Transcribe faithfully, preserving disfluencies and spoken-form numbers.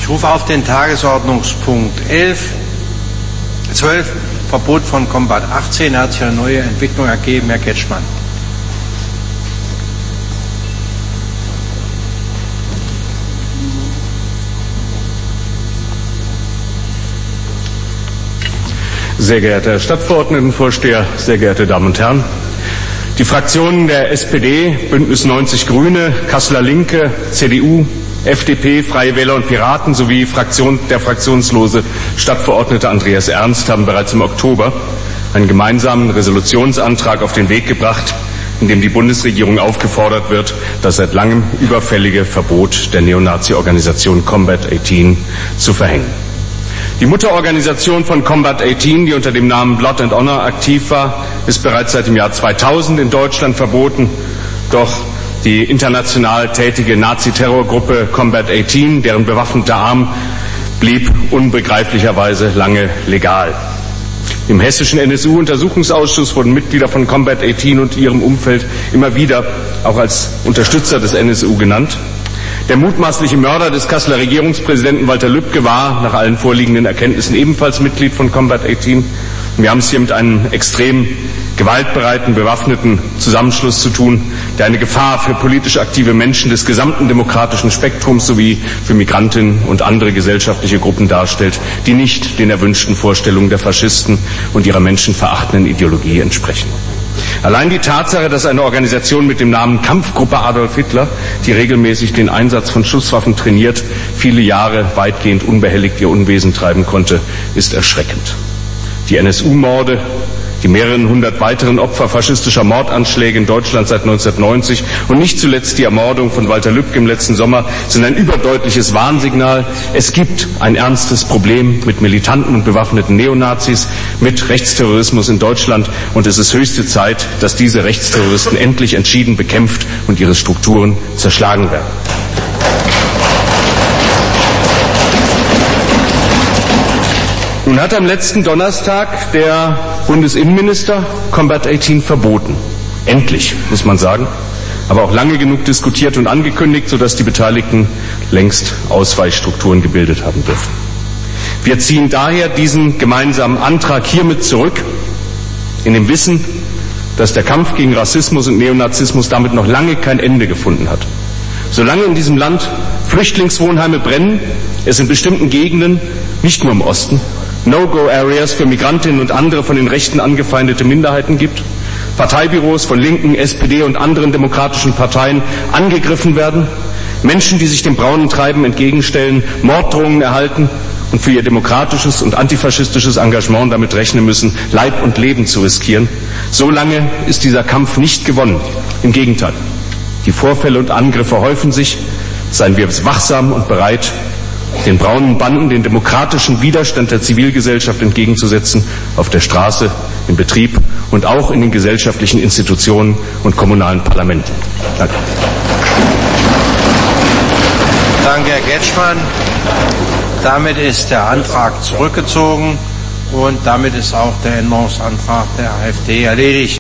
Ich rufe auf den Tagesordnungspunkt elf, zwölf, Verbot von Combat achtzehn, hat sich eine neue Entwicklung ergeben. Herr Ketschmann. Sehr geehrter Herr Stadtverordnetenvorsteher, sehr geehrte Damen und Herren! Die Fraktionen der S P D, Bündnis neunzig Grüne, Kasseler Linke, C D U, F D P, Freie Wähler und Piraten sowie Fraktion, der fraktionslose Stadtverordnete Andreas Ernst haben bereits im Oktober einen gemeinsamen Resolutionsantrag auf den Weg gebracht, in dem die Bundesregierung aufgefordert wird, das seit langem überfällige Verbot der Neonazi-Organisation Combat achtzehn zu verhängen. Die Mutterorganisation von Combat achtzehn, die unter dem Namen Blood and Honor aktiv war, ist bereits seit dem Jahr zweitausend in Deutschland verboten. Doch die international tätige Nazi-Terrorgruppe Combat achtzehn, deren bewaffneter Arm, blieb unbegreiflicherweise lange legal. Im hessischen N S U-Untersuchungsausschuss wurden Mitglieder von Combat achtzehn und ihrem Umfeld immer wieder auch als Unterstützer des N S U genannt. Der mutmaßliche Mörder des Kasseler Regierungspräsidenten Walter Lübcke war nach allen vorliegenden Erkenntnissen ebenfalls Mitglied von Combat achtzehn. Wir haben es hier mit einem extrem gewaltbereiten, bewaffneten Zusammenschluss zu tun, der eine Gefahr für politisch aktive Menschen des gesamten demokratischen Spektrums sowie für Migrantinnen und andere gesellschaftliche Gruppen darstellt, die nicht den erwünschten Vorstellungen der Faschisten und ihrer menschenverachtenden Ideologie entsprechen. Allein die Tatsache, dass eine Organisation mit dem Namen Kampfgruppe Adolf Hitler, die regelmäßig den Einsatz von Schusswaffen trainiert, viele Jahre weitgehend unbehelligt ihr Unwesen treiben konnte, ist erschreckend. Die N S U-Morde, die mehreren hundert weiteren Opfer faschistischer Mordanschläge in Deutschland seit neunzehnhundertneunzig und nicht zuletzt die Ermordung von Walter Lübcke im letzten Sommer sind ein überdeutliches Warnsignal. Es gibt ein ernstes Problem mit militanten und bewaffneten Neonazis, mit Rechtsterrorismus in Deutschland, und es ist höchste Zeit, dass diese Rechtsterroristen endlich entschieden bekämpft und ihre Strukturen zerschlagen werden. Nun hat am letzten Donnerstag der Bundesinnenminister Combat achtzehn verboten. Endlich, muss man sagen. Aber auch lange genug diskutiert und angekündigt, sodass die Beteiligten längst Ausweichstrukturen gebildet haben dürfen. Wir ziehen daher diesen gemeinsamen Antrag hiermit zurück, in dem Wissen, dass der Kampf gegen Rassismus und Neonazismus damit noch lange kein Ende gefunden hat. Solange in diesem Land Flüchtlingswohnheime brennen, es in bestimmten Gegenden, nicht nur im Osten, No-Go-Areas für Migrantinnen und andere von den Rechten angefeindete Minderheiten gibt, Parteibüros von Linken, S P D und anderen demokratischen Parteien angegriffen werden, Menschen, die sich dem braunen Treiben entgegenstellen, Morddrohungen erhalten und für ihr demokratisches und antifaschistisches Engagement damit rechnen müssen, Leib und Leben zu riskieren, solange ist dieser Kampf nicht gewonnen. Im Gegenteil, die Vorfälle und Angriffe häufen sich, seien wir wachsam und bereit, den braunen Banden den demokratischen Widerstand der Zivilgesellschaft entgegenzusetzen, auf der Straße, im Betrieb und auch in den gesellschaftlichen Institutionen und kommunalen Parlamenten. Danke. Danke, Herr Ketschmann. Damit ist der Antrag zurückgezogen und damit ist auch der Änderungsantrag der AfD erledigt.